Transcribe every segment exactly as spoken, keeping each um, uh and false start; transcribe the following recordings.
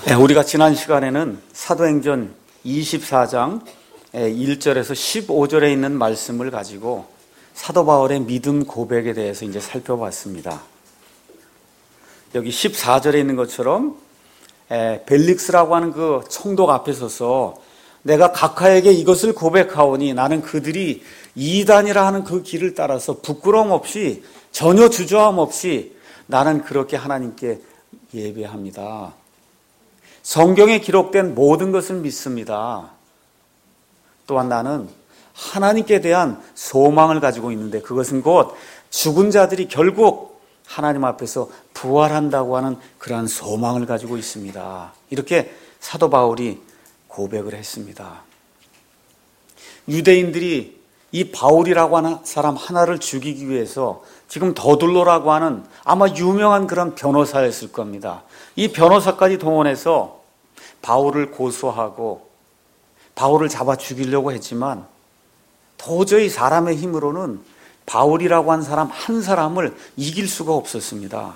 네, 우리가 지난 시간에는 사도행전 이십사 장 일 절에서 십오 절에 있는 말씀을 가지고 사도 바울의 믿음 고백에 대해서 이제 살펴봤습니다. 여기 십사 절에 있는 것처럼 벨릭스라고 하는 그 총독 앞에 서서 내가 각하에게 이것을 고백하오니 나는 그들이 이단이라 하는 그 길을 따라서 부끄러움 없이 전혀 주저함 없이 나는 그렇게 하나님께 예배합니다. 성경에 기록된 모든 것을 믿습니다. 또한 나는 하나님께 대한 소망을 가지고 있는데 그것은 곧 죽은 자들이 결국 하나님 앞에서 부활한다고 하는 그러한 소망을 가지고 있습니다. 이렇게 사도 바울이 고백을 했습니다. 유대인들이 이 바울이라고 하는 사람 하나를 죽이기 위해서 지금 더둘로라고 하는 아마 유명한 그런 변호사였을 겁니다. 이 변호사까지 동원해서 바울을 고소하고 바울을 잡아 죽이려고 했지만 도저히 사람의 힘으로는 바울이라고 한 사람 한 사람을 이길 수가 없었습니다.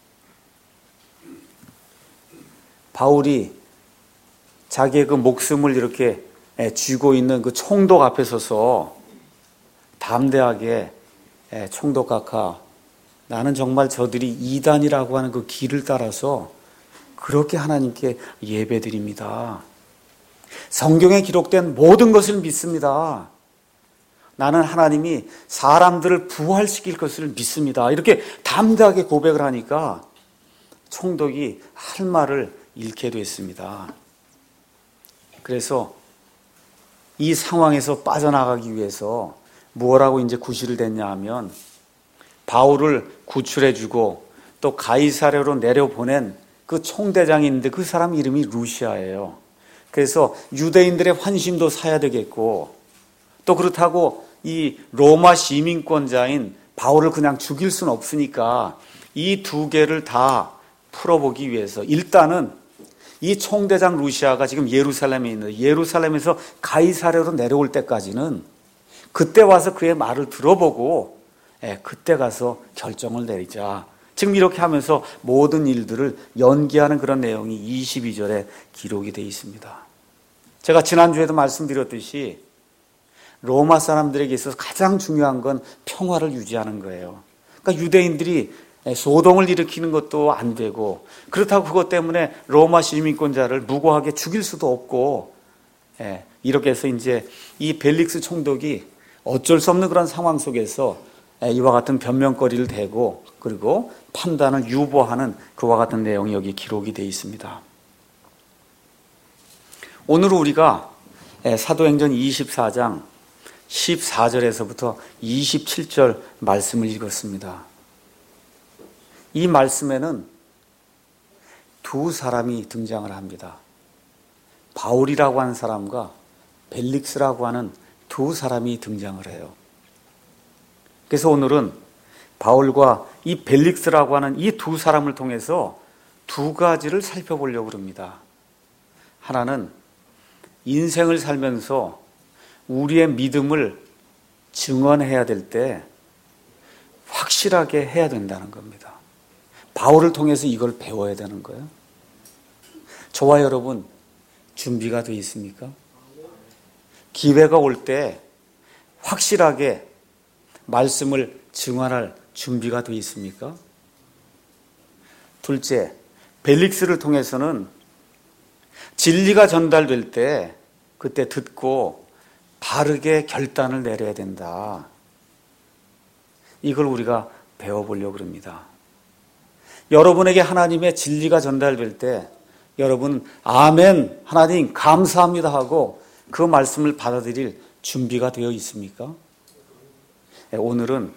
바울이 자기의 그 목숨을 이렇게 쥐고 있는 그 총독 앞에 서서 담대하게 총독 각하, 나는 정말 저들이 이단이라고 하는 그 길을 따라서 그렇게 하나님께 예배드립니다. 성경에 기록된 모든 것을 믿습니다. 나는 하나님이 사람들을 부활시킬 것을 믿습니다. 이렇게 담대하게 고백을 하니까 총독이 할 말을 잃게 됐습니다. 그래서 이 상황에서 빠져나가기 위해서 뭐라고 이제 구실을 댔냐 하면 바울을 구출해주고 또 가이사랴로 내려보낸 그 총대장인데 그 사람 이름이 루시아예요. 그래서 유대인들의 환심도 사야 되겠고 또 그렇다고 이 로마 시민권자인 바울을 그냥 죽일 수는 없으니까 이 두 개를 다 풀어보기 위해서 일단은 이 총대장 루시아가 지금 예루살렘에 있는데 예루살렘에서 가이사랴로 내려올 때까지는 그때 와서 그의 말을 들어보고 예, 그때 가서 결정을 내리자. 지금 이렇게 하면서 모든 일들을 연기하는 그런 내용이 이십이 절에 기록이 되어 있습니다. 제가 지난주에도 말씀드렸듯이 로마 사람들에게 있어서 가장 중요한 건 평화를 유지하는 거예요. 그러니까 유대인들이 소동을 일으키는 것도 안 되고 그렇다고 그것 때문에 로마 시민권자를 무고하게 죽일 수도 없고 예, 이렇게 해서 이제 이 벨릭스 총독이 어쩔 수 없는 그런 상황 속에서 이와 같은 변명거리를 대고 그리고 판단을 유보하는 그와 같은 내용이 여기 기록이 되어 있습니다. 오늘 우리가 사도행전 이십사 장 십사 절에서부터 이십칠 절 말씀을 읽었습니다. 이 말씀에는 두 사람이 등장을 합니다. 바울이라고 하는 사람과 벨릭스라고 하는 두 사람이 등장을 해요. 그래서 오늘은 바울과 이 벨릭스라고 하는 이 두 사람을 통해서 두 가지를 살펴보려고 합니다. 하나는 인생을 살면서 우리의 믿음을 증언해야 될 때 확실하게 해야 된다는 겁니다. 바울을 통해서 이걸 배워야 되는 거예요. 저와 여러분 준비가 되어 있습니까? 기회가 올 때 확실하게 말씀을 증언할 준비가 되어 있습니까? 둘째, 벨릭스를 통해서는 진리가 전달될 때 그때 듣고 바르게 결단을 내려야 된다. 이걸 우리가 배워보려고 합니다. 여러분에게 하나님의 진리가 전달될 때 여러분 아멘 하나님 감사합니다 하고 그 말씀을 받아들일 준비가 되어 있습니까? 오늘은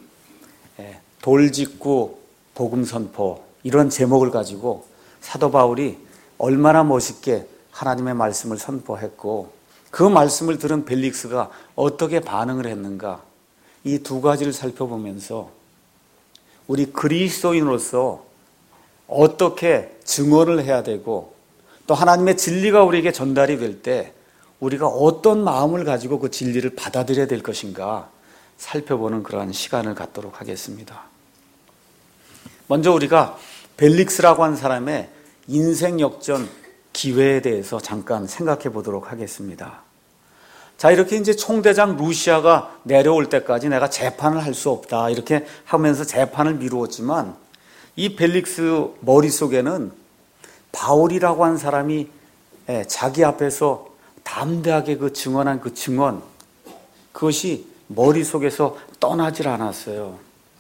돌직구 복음선포 이런 제목을 가지고 사도 바울이 얼마나 멋있게 하나님의 말씀을 선포했고 그 말씀을 들은 벨릭스가 어떻게 반응을 했는가 이 두 가지를 살펴보면서 우리 그리스도인으로서 어떻게 증언을 해야 되고 또 하나님의 진리가 우리에게 전달이 될 때 우리가 어떤 마음을 가지고 그 진리를 받아들여야 될 것인가 살펴보는 그러한 시간을 갖도록 하겠습니다. 먼저 우리가 벨릭스라고 하는 사람의 인생 역전 기회에 대해서 잠깐 생각해 보도록 하겠습니다. 자, 이렇게 이제 총대장 루시아가 내려올 때까지 내가 재판을 할 수 없다, 이렇게 하면서 재판을 미루었지만, 이 벨릭스 머릿속에는 바울이라고 한 사람이 자기 앞에서 담대하게 그 증언한 그 증언, 그것이 머릿속에서 떠나질 않았어요.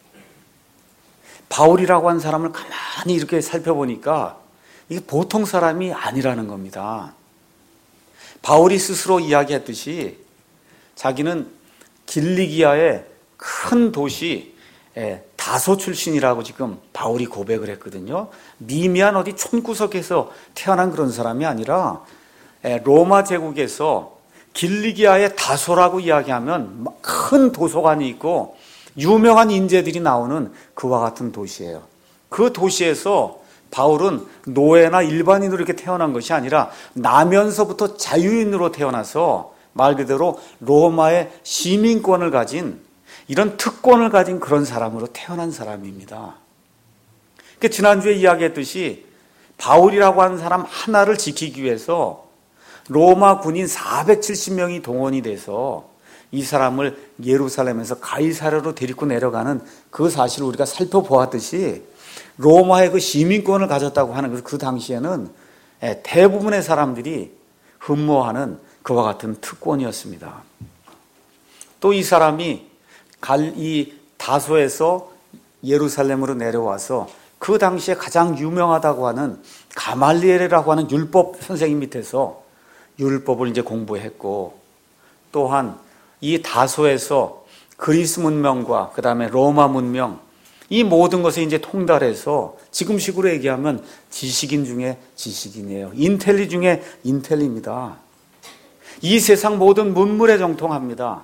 바울이라고 한 사람을 가만히 이렇게 살펴보니까 이게 보통 사람이 아니라는 겁니다. 바울이 스스로 이야기했듯이 자기는 길리기아의 큰 도시 다소 출신이라고 지금 바울이 고백을 했거든요. 미미한 어디 촌구석에서 태어난 그런 사람이 아니라 로마 제국에서 길리기아의 다소라고 이야기하면 큰 도서관이 있고 유명한 인재들이 나오는 그와 같은 도시예요. 그 도시에서 바울은 노예나 일반인으로 이렇게 태어난 것이 아니라 나면서부터 자유인으로 태어나서 말 그대로 로마의 시민권을 가진, 이런 특권을 가진 그런 사람으로 태어난 사람입니다. 그러니까 지난주에 이야기했듯이 바울이라고 하는 사람 하나를 지키기 위해서 로마 군인 사백칠십 명이 동원이 돼서 이 사람을 예루살렘에서 가이사랴로 데리고 내려가는 그 사실을 우리가 살펴보았듯이, 로마의 그 시민권을 가졌다고 하는 그 당시에는 대부분의 사람들이 흠모하는 그와 같은 특권이었습니다. 또 이 사람이 갈 이 다소에서 예루살렘으로 내려와서 그 당시에 가장 유명하다고 하는 가말리엘이라고 하는 율법 선생님 밑에서 율법을 이제 공부했고, 또한 이 다소에서 그리스 문명과 그 다음에 로마 문명, 이 모든 것을 이제 통달해서 지금식으로 얘기하면 지식인 중에 지식인이에요. 인텔리 중에 인텔리입니다. 이 세상 모든 문물에 정통합니다.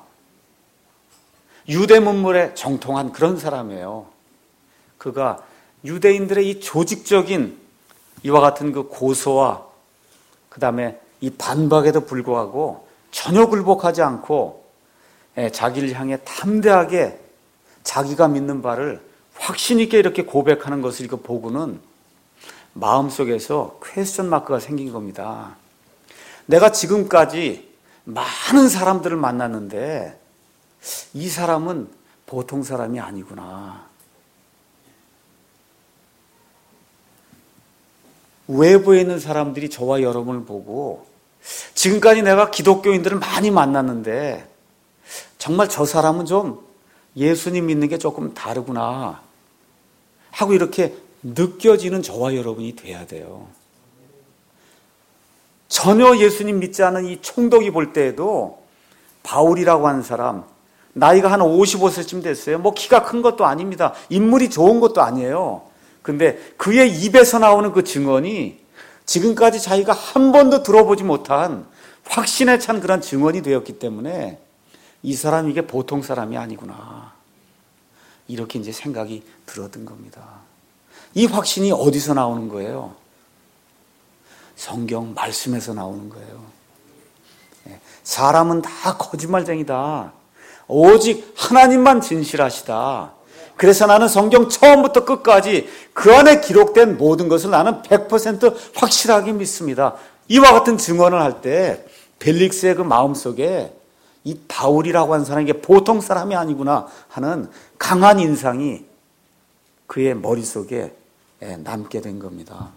유대 문물에 정통한 그런 사람이에요. 그가 유대인들의 이 조직적인 이와 같은 그 고소와 그 다음에 이 반박에도 불구하고 전혀 굴복하지 않고 자기를 향해 담대하게 자기가 믿는 바를 확신 있게 이렇게 고백하는 것을 이거 보고는 마음속에서 퀘스천 마크가 생긴 겁니다. 내가 지금까지 많은 사람들을 만났는데 이 사람은 보통 사람이 아니구나. 외부에 있는 사람들이 저와 여러분을 보고 지금까지 내가 기독교인들을 많이 만났는데 정말 저 사람은 좀 예수님 믿는 게 조금 다르구나 하고 이렇게 느껴지는 저와 여러분이 돼야 돼요. 전혀 예수님 믿지 않은 이 총독이 볼 때에도 바울이라고 하는 사람, 나이가 한 오십오 세쯤 됐어요. 뭐 키가 큰 것도 아닙니다. 인물이 좋은 것도 아니에요. 근데 그의 입에서 나오는 그 증언이 지금까지 자기가 한 번도 들어보지 못한 확신에 찬 그런 증언이 되었기 때문에 이 사람이 이게 보통 사람이 아니구나, 이렇게 이제 생각이 들었던 겁니다. 이 확신이 어디서 나오는 거예요? 성경 말씀에서 나오는 거예요. 사람은 다 거짓말쟁이다. 오직 하나님만 진실하시다. 그래서 나는 성경 처음부터 끝까지 그 안에 기록된 모든 것을 나는 백 퍼센트 확실하게 믿습니다. 이와 같은 증언을 할 때 벨릭스의 그 마음속에 이 바울이라고 하는 사람이 보통 사람이 아니구나 하는 강한 인상이 그의 머릿속에 남게 된 겁니다.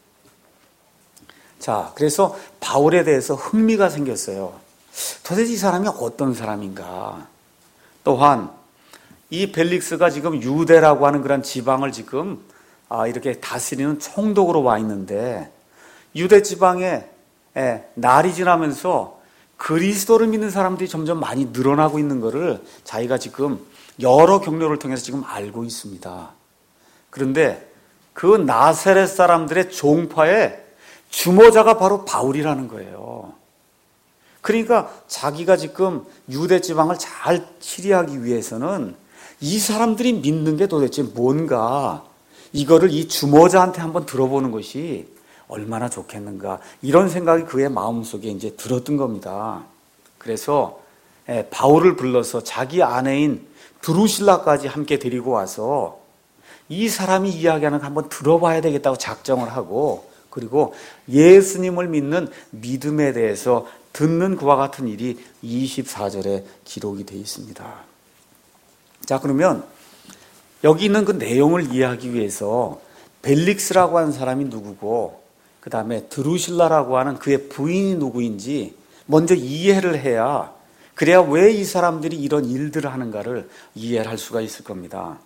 자, 그래서 바울에 대해서 흥미가 생겼어요. 도대체 이 사람이 어떤 사람인가? 또한 이 벨릭스가 지금 유대라고 하는 그런 지방을 지금 이렇게 다스리는 총독으로 와 있는데, 유대 지방에 날이 지나면서 그리스도를 믿는 사람들이 점점 많이 늘어나고 있는 것을 자기가 지금 여러 경로를 통해서 지금 알고 있습니다. 그런데 그 나사렛 사람들의 종파의 주모자가 바로 바울이라는 거예요. 그러니까 자기가 지금 유대 지방을 잘 치리하기 위해서는 이 사람들이 믿는 게 도대체 뭔가, 이거를 이 주모자한테 한번 들어보는 것이 얼마나 좋겠는가, 이런 생각이 그의 마음속에 이제 들었던 겁니다. 그래서 바울을 불러서 자기 아내인 드루실라까지 함께 데리고 와서 이 사람이 이야기하는 거 한번 들어봐야 되겠다고 작정을 하고, 그리고 예수님을 믿는 믿음에 대해서 듣는 그와 같은 일이 이십사 절에 기록이 되어 있습니다. 자, 그러면 여기 있는 그 내용을 이해하기 위해서 벨릭스라고 하는 사람이 누구고 그 다음에 드루실라라고 하는 그의 부인이 누구인지 먼저 이해를 해야, 그래야 왜 이 사람들이 이런 일들을 하는가를 이해를 할 수가 있을 겁니다.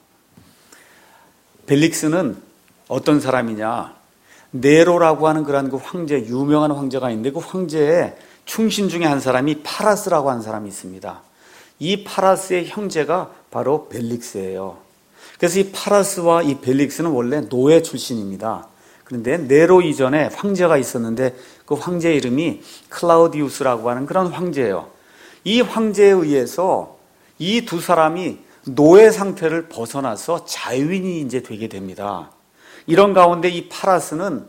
벨릭스는 어떤 사람이냐, 네로라고 하는 그런 그 황제, 유명한 황제가 있는데 그 황제의 충신 중에 한 사람이 파라스라고 하는 사람이 있습니다. 이 파라스의 형제가 바로 벨릭스예요. 그래서 이 파라스와 이 벨릭스는 원래 노예 출신입니다. 그런데 네로 이전에 황제가 있었는데 그 황제 이름이 클라우디우스라고 하는 그런 황제예요. 이 황제에 의해서 이 두 사람이 노예 상태를 벗어나서 자유인이 이제 되게 됩니다. 이런 가운데 이 파라스는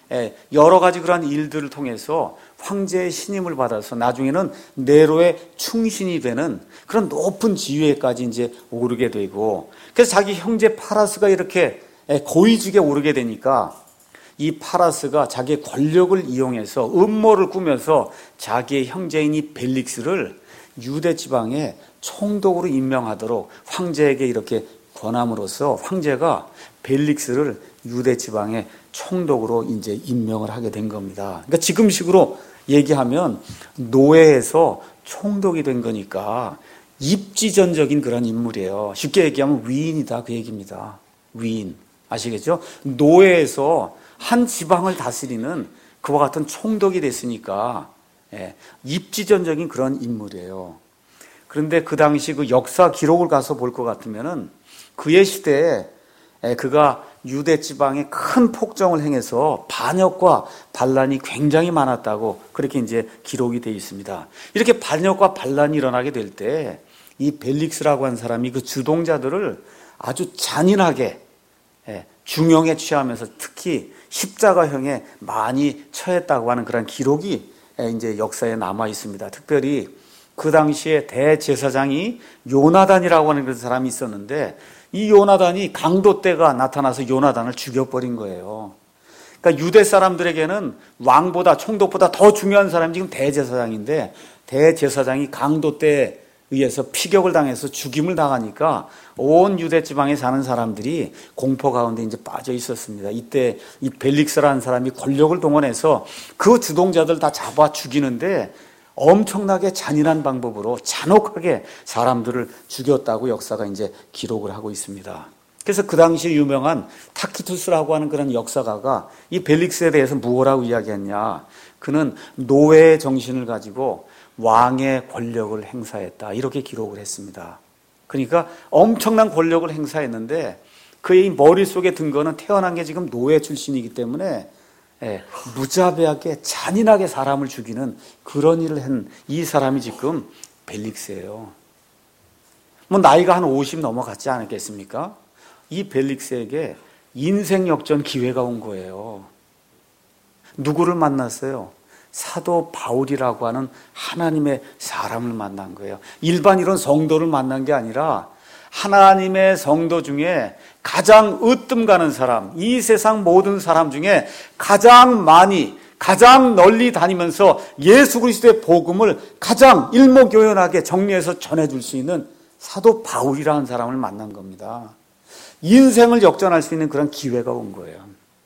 여러 가지 그런 일들을 통해서 황제의 신임을 받아서 나중에는 네로의 충신이 되는 그런 높은 지위에까지 이제 오르게 되고, 그래서 자기 형제 파라스가 이렇게 고위직에 오르게 되니까 이 파라스가 자기의 권력을 이용해서 음모를 꾸며서 자기의 형제인 이 벨릭스를 유대 지방의 총독으로 임명하도록 황제에게 이렇게 권함으로써 황제가 벨릭스를 유대 지방의 총독으로 이제 임명을 하게 된 겁니다. 그러니까 지금식으로 얘기하면 노예에서 총독이 된 거니까 입지전적인 그런 인물이에요. 쉽게 얘기하면 위인이다, 그 얘기입니다. 위인. 아시겠죠? 노예에서 한 지방을 다스리는 그와 같은 총독이 됐으니까 예, 입지전적인 그런 인물이에요. 그런데 그 당시 그 역사 기록을 가서 볼 것 같으면은 그의 시대에 예, 그가 유대 지방에 큰 폭정을 행해서 반역과 반란이 굉장히 많았다고 그렇게 이제 기록이 되어 있습니다. 이렇게 반역과 반란이 일어나게 될 때 이 벨릭스라고 하는 사람이 그 주동자들을 아주 잔인하게 예, 중형에 취하면서 특히 십자가형에 많이 처했다고 하는 그런 기록이 예, 이제 역사에 남아 있습니다. 특별히 그 당시에 대제사장이 요나단이라고 하는 그런 사람이 있었는데 이 요나단이 강도떼가 나타나서 요나단을 죽여버린 거예요. 그러니까 유대 사람들에게는 왕보다 총독보다 더 중요한 사람이 지금 대제사장인데 대제사장이 강도떼에 의해서 피격을 당해서 죽임을 당하니까 온 유대 지방에 사는 사람들이 공포 가운데 이제 빠져 있었습니다. 이때 이 벨릭스라는 사람이 권력을 동원해서 그 주동자들 다 잡아 죽이는데 엄청나게 잔인한 방법으로 잔혹하게 사람들을 죽였다고 역사가 이제 기록을 하고 있습니다. 그래서 그 당시 유명한 타키투스라고 하는 그런 역사가가 이 벨릭스에 대해서 무엇라고 이야기했냐. 그는 노예의 정신을 가지고 왕의 권력을 행사했다. 이렇게 기록을 했습니다. 그러니까 엄청난 권력을 행사했는데 그의 머릿속에 든 거는 태어난 게 지금 노예 출신이기 때문에 예, 무자비하게 잔인하게 사람을 죽이는 그런 일을 한 이 사람이 지금 벨릭스예요. 뭐 나이가 한 오십 넘어갔지 않았겠습니까? 이 벨릭스에게 인생 역전 기회가 온 거예요. 누구를 만났어요? 사도 바울이라고 하는 하나님의 사람을 만난 거예요. 일반 이런 성도를 만난 게 아니라 하나님의 성도 중에 가장 으뜸 가는 사람, 이 세상 모든 사람 중에 가장 많이, 가장 널리 다니면서 예수 그리스도의 복음을 가장 일목요연하게 정리해서 전해줄 수 있는 사도 바울이라는 사람을 만난 겁니다. 인생을 역전할 수 있는 그런 기회가 온 거예요.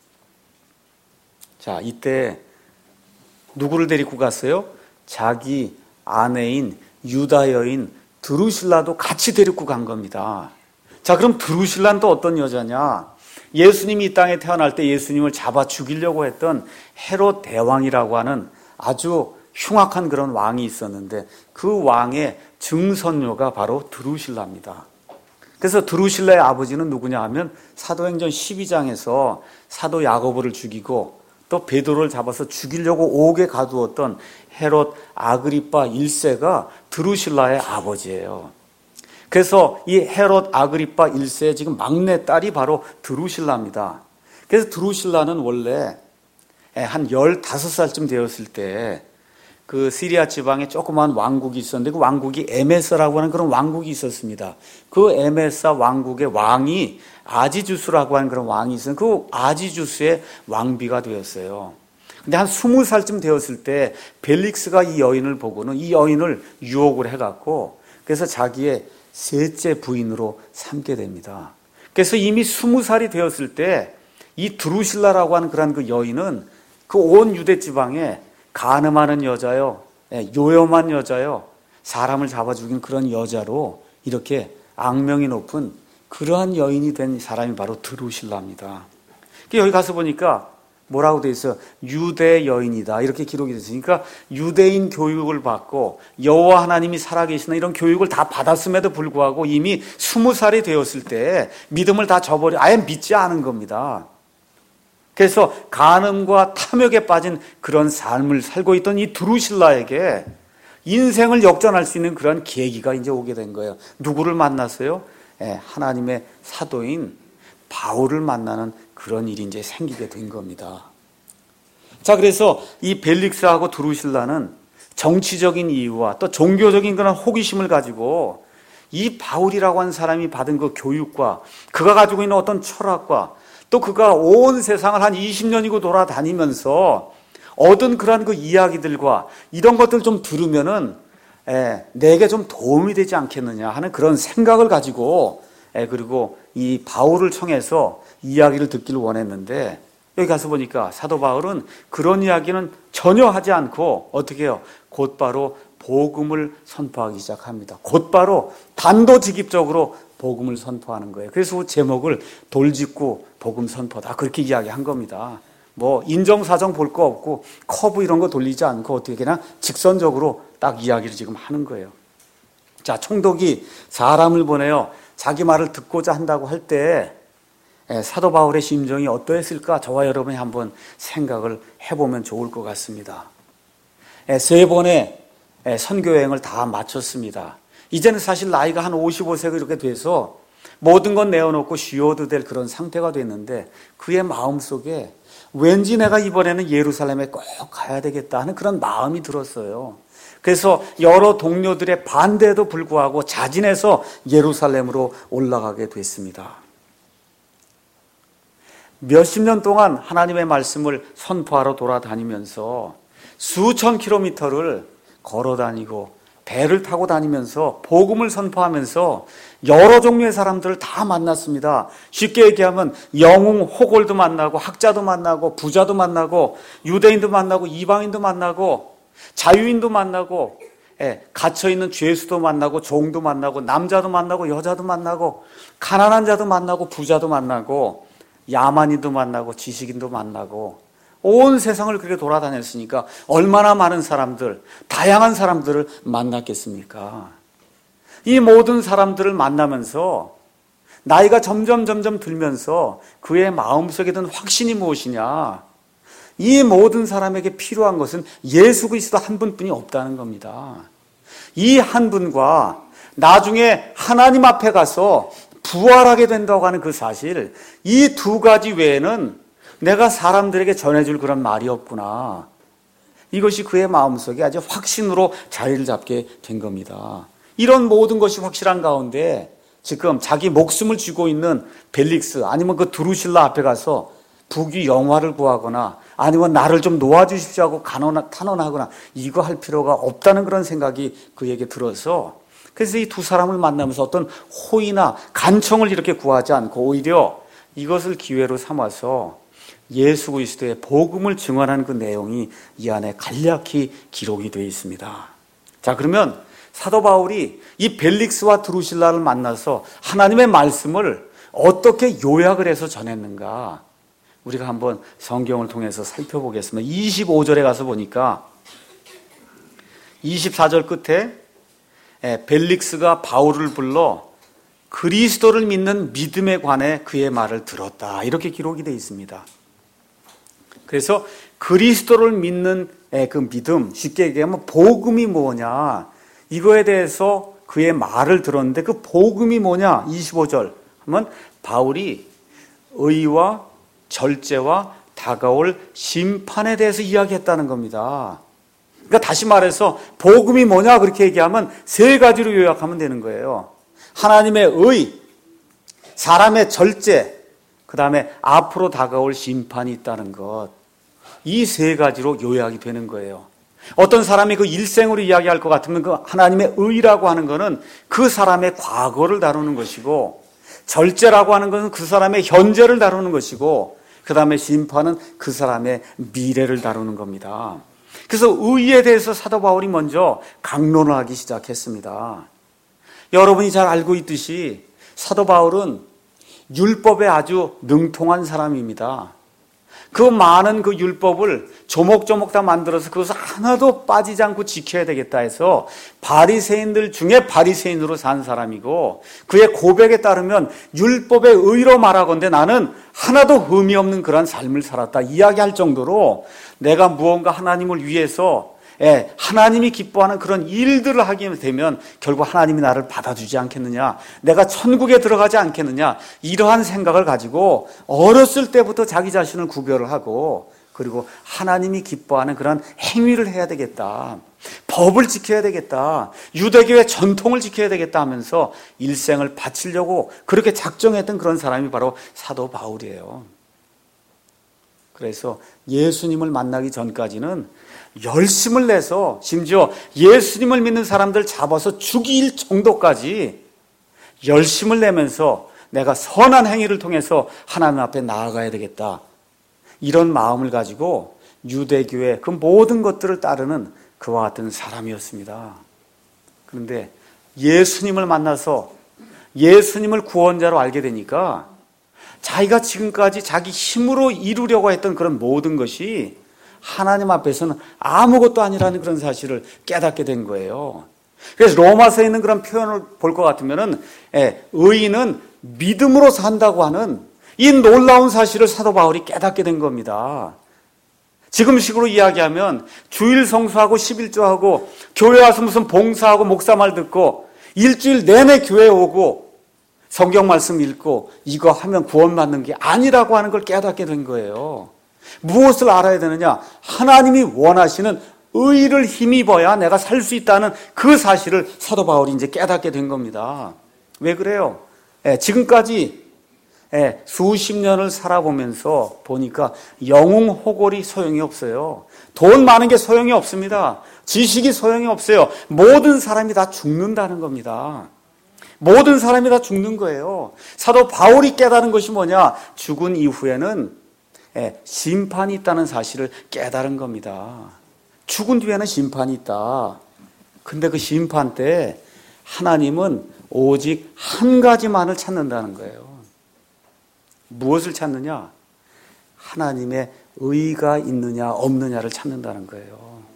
자, 이때 누구를 데리고 갔어요? 자기 아내인 유다 여인 드루실라도 같이 데리고 간 겁니다. 자, 그럼 드루실라는 또 어떤 여자냐? 예수님이 이 땅에 태어날 때 예수님을 잡아 죽이려고 했던 헤롯 대왕이라고 하는 아주 흉악한 그런 왕이 있었는데 그 왕의 증손녀가 바로 드루실라입니다. 그래서 드루실라의 아버지는 누구냐 하면 사도행전 십이 장에서 사도 야고보를 죽이고 또 베드로를 잡아서 죽이려고 옥에 가두었던 헤롯 아그리파 일 세가 드루실라의 아버지예요. 그래서 이 헤롯 아그리파 일 세의 지금 막내 딸이 바로 드루실라입니다. 그래서 드루실라는 원래 한 열다섯 살쯤 되었을 때 그 시리아 지방에 조그마한 왕국이 있었는데 그 왕국이 에메사라고 하는 그런 왕국이 있었습니다. 그 에메사 왕국의 왕이 아지주스라고 하는 그런 왕이 있었는데 그 아지주스의 왕비가 되었어요. 근데 한 스무 살쯤 되었을 때 벨릭스가 이 여인을 보고는 이 여인을 유혹을 해갖고 그래서 자기의 셋째 부인으로 삼게 됩니다. 그래서 이미 스무 살이 되었을 때 이 드루실라라고 하는 그런 그 여인은 그 온 유대 지방에 간음하는 여자요, 요염한 여자요, 사람을 잡아 죽인 그런 여자로 이렇게 악명이 높은 그러한 여인이 된 사람이 바로 드루실라입니다. 여기 가서 보니까 뭐라고 돼 있어요? 유대 여인이다 이렇게 기록이 됐으니까 유대인 교육을 받고 여호와 하나님이 살아계시나 이런 교육을 다 받았음에도 불구하고 이미 스무 살이 되었을 때 믿음을 다 저버려 아예 믿지 않은 겁니다. 그래서 간음과 탐욕에 빠진 그런 삶을 살고 있던 이 드루실라에게 인생을 역전할 수 있는 그런 계기가 이제 오게 된 거예요. 누구를 만났어요? 예, 하나님의 사도인 바울을 만나는 그런 일이 이제 생기게 된 겁니다. 자, 그래서 이 벨릭스하고 드루실라는 정치적인 이유와 또 종교적인 그런 호기심을 가지고 이 바울이라고 하는 사람이 받은 그 교육과 그가 가지고 있는 어떤 철학과 또 그가 온 세상을 한 이십 년이고 돌아다니면서 얻은 그런 그 이야기들과 이런 것들 좀 들으면은 에, 내게 좀 도움이 되지 않겠느냐 하는 그런 생각을 가지고 에, 그리고 이 바울을 청해서 이야기를 듣기를 원했는데 여기 가서 보니까 사도 바울은 그런 이야기는 전혀 하지 않고 어떻게 해요? 곧바로 복음을 선포하기 시작합니다. 곧바로 단도직입적으로 복음을 선포하는 거예요. 그래서 그 제목을 돌직구 복음 선포다 그렇게 이야기한 겁니다. 뭐 인정사정 볼 거 없고 커브 이런 거 돌리지 않고 어떻게 그냥 직선적으로 딱 이야기를 지금 하는 거예요. 자, 총독이 사람을 보내요. 자기 말을 듣고자 한다고 할 때 사도 바울의 심정이 어떠했을까 저와 여러분이 한번 생각을 해보면 좋을 것 같습니다. 세 번의 선교여행을 다 마쳤습니다. 이제는 사실 나이가 한 오십오 세가 이렇게 돼서 모든 건 내어놓고 쉬어도 될 그런 상태가 됐는데 그의 마음속에 왠지 내가 이번에는 예루살렘에 꼭 가야 되겠다 하는 그런 마음이 들었어요. 그래서 여러 동료들의 반대에도 불구하고 자진해서 예루살렘으로 올라가게 됐습니다. 몇십 년 동안 하나님의 말씀을 선포하러 돌아다니면서 수천 킬로미터를 걸어 다니고 배를 타고 다니면서 복음을 선포하면서 여러 종류의 사람들을 다 만났습니다. 쉽게 얘기하면 영웅 호골도 만나고 학자도 만나고 부자도 만나고 유대인도 만나고 이방인도 만나고 자유인도 만나고 예, 갇혀있는 죄수도 만나고 종도 만나고 남자도 만나고 여자도 만나고 가난한 자도 만나고 부자도 만나고 야만인도 만나고 지식인도 만나고 온 세상을 그렇게 돌아다녔으니까 얼마나 많은 사람들, 다양한 사람들을 만났겠습니까? 이 모든 사람들을 만나면서 나이가 점점 점점 들면서 그의 마음속에 든 확신이 무엇이냐? 이 모든 사람에게 필요한 것은 예수 그리스도 한 분뿐이 없다는 겁니다. 이 한 분과 나중에 하나님 앞에 가서 부활하게 된다고 하는 그 사실, 이 두 가지 외에는 내가 사람들에게 전해줄 그런 말이 없구나. 이것이 그의 마음속에 아주 확신으로 자리를 잡게 된 겁니다. 이런 모든 것이 확실한 가운데 지금 자기 목숨을 쥐고 있는 벨릭스 아니면 그 드루실라 앞에 가서 부귀 영화를 구하거나 아니면 나를 좀 놓아주십시오 하고 간언, 탄원하거나 이거 할 필요가 없다는 그런 생각이 그에게 들어서 그래서 이 두 사람을 만나면서 어떤 호의나 간청을 이렇게 구하지 않고 오히려 이것을 기회로 삼아서 예수 그리스도의 복음을 증언하는 그 내용이 이 안에 간략히 기록이 되어 있습니다. 자, 그러면 사도 바울이 이 벨릭스와 드루실라를 만나서 하나님의 말씀을 어떻게 요약을 해서 전했는가 우리가 한번 성경을 통해서 살펴보겠습니다. 이십오 절에 가서 보니까 이십사 절 끝에 벨릭스가 바울을 불러 그리스도를 믿는 믿음에 관해 그의 말을 들었다 이렇게 기록이 되어 있습니다. 그래서 그리스도를 믿는 그 믿음, 쉽게 얘기하면 복음이 뭐냐 이거에 대해서 그의 말을 들었는데 그 복음이 뭐냐 이십오 절 하면 바울이 의와 절제와 다가올 심판에 대해서 이야기했다는 겁니다. 그러니까 다시 말해서 복음이 뭐냐 그렇게 얘기하면 세 가지로 요약하면 되는 거예요. 하나님의 의, 사람의 절제, 그 다음에 앞으로 다가올 심판이 있다는 것. 이 세 가지로 요약이 되는 거예요. 어떤 사람이 그 일생으로 이야기할 것 같으면 그 하나님의 의라고 하는 것은 그 사람의 과거를 다루는 것이고, 절제라고 하는 것은 그 사람의 현재를 다루는 것이고, 그 다음에 심판은 그 사람의 미래를 다루는 겁니다. 그래서 의에 대해서 사도 바울이 먼저 강론을 하기 시작했습니다. 여러분이 잘 알고 있듯이 사도 바울은 율법에 아주 능통한 사람입니다. 그 많은 그 율법을 조목조목 다 만들어서 그것을 하나도 빠지지 않고 지켜야 되겠다 해서 바리새인들 중에 바리새인으로 산 사람이고, 그의 고백에 따르면 율법의 의로 말하건대 나는 하나도 흠이 없는 그런 삶을 살았다 이야기할 정도로 내가 무언가 하나님을 위해서 예, 하나님이 기뻐하는 그런 일들을 하게 되면 결국 하나님이 나를 받아주지 않겠느냐, 내가 천국에 들어가지 않겠느냐, 이러한 생각을 가지고 어렸을 때부터 자기 자신을 구별을 하고, 그리고 하나님이 기뻐하는 그런 행위를 해야 되겠다, 법을 지켜야 되겠다, 유대교의 전통을 지켜야 되겠다 하면서 일생을 바치려고 그렇게 작정했던 그런 사람이 바로 사도 바울이에요. 그래서 예수님을 만나기 전까지는 열심을 내서 심지어 예수님을 믿는 사람들 잡아서 죽일 정도까지 열심을 내면서 내가 선한 행위를 통해서 하나님 앞에 나아가야 되겠다, 이런 마음을 가지고 유대교의 그 모든 것들을 따르는 그와 같은 사람이었습니다. 그런데 예수님을 만나서 예수님을 구원자로 알게 되니까 자기가 지금까지 자기 힘으로 이루려고 했던 그런 모든 것이 하나님 앞에서는 아무것도 아니라는 그런 사실을 깨닫게 된 거예요. 그래서 로마서에 있는 그런 표현을 볼 것 같으면은 예, 의인은 믿음으로 산다고 하는 이 놀라운 사실을 사도 바울이 깨닫게 된 겁니다. 지금식으로 이야기하면 주일 성수하고 십일조하고 교회 와서 무슨 봉사하고 목사 말 듣고 일주일 내내 교회 오고 성경 말씀 읽고 이거 하면 구원받는 게 아니라고 하는 걸 깨닫게 된 거예요. 무엇을 알아야 되느냐? 하나님이 원하시는 의를 힘입어야 내가 살 수 있다는 그 사실을 사도 바울이 이제 깨닫게 된 겁니다. 왜 그래요? 예, 지금까지 예, 수십 년을 살아보면서 보니까 영웅 호골이 소용이 없어요. 돈 많은 게 소용이 없습니다. 지식이 소용이 없어요. 모든 사람이 다 죽는다는 겁니다. 모든 사람이 다 죽는 거예요. 사도 바울이 깨달은 것이 뭐냐? 죽은 이후에는 예, 심판이 있다는 사실을 깨달은 겁니다. 죽은 뒤에는 심판이 있다. 근데 그 심판 때 하나님은 오직 한 가지만을 찾는다는 거예요. 무엇을 찾느냐? 하나님의 의가 있느냐 없느냐를 찾는다는 거예요.